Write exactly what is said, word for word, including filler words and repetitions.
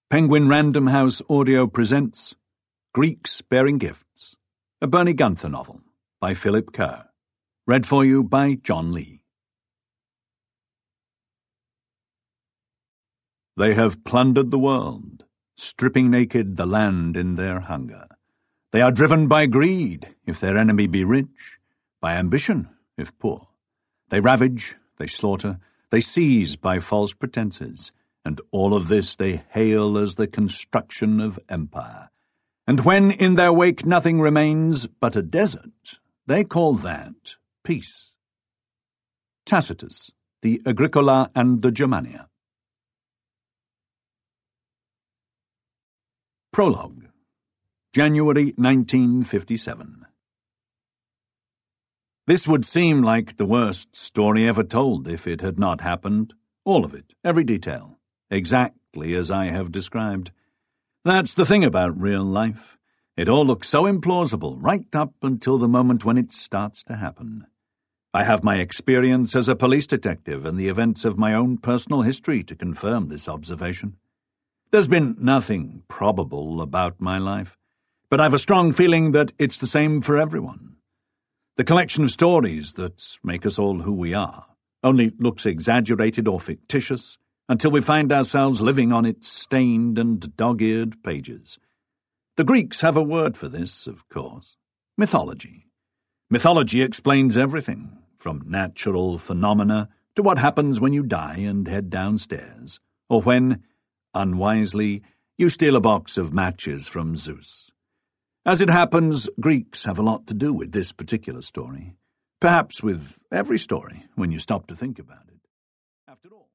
Penguin Random House Audio presents Greeks Bearing Gifts, a Bernie Gunther novel by Philip Kerr, read for you by John Lee. They have plundered the world, stripping naked the land in their hunger. They are driven by greed, if their enemy be rich, by ambition, if poor. They ravage, they slaughter, they seize by false pretenses, and all of this they hail as the construction of empire. And when in their wake nothing remains but a desert, they call that peace. Tacitus, the Agricola and the Germania. Prologue, January nineteen fifty-seven. This would seem like the worst story ever told if it had not happened. All of it, every detail, exactly as I have described. That's the thing about real life. It all looks so implausible right up until the moment when it starts to happen. I have my experience as a police detective and the events of my own personal history to confirm this observation. There's been nothing probable about my life, but I've a strong feeling that it's the same for everyone. The collection of stories that make us all who we are only looks exaggerated or fictitious until we find ourselves living on its stained and dog-eared pages. The Greeks have a word for this, of course: mythology. Mythology explains everything, from natural phenomena to what happens when you die and head downstairs, or when, unwisely, you steal a box of matches from Zeus. As it happens, Greeks have a lot to do with this particular story. Perhaps with every story, when you stop to think about it. After all,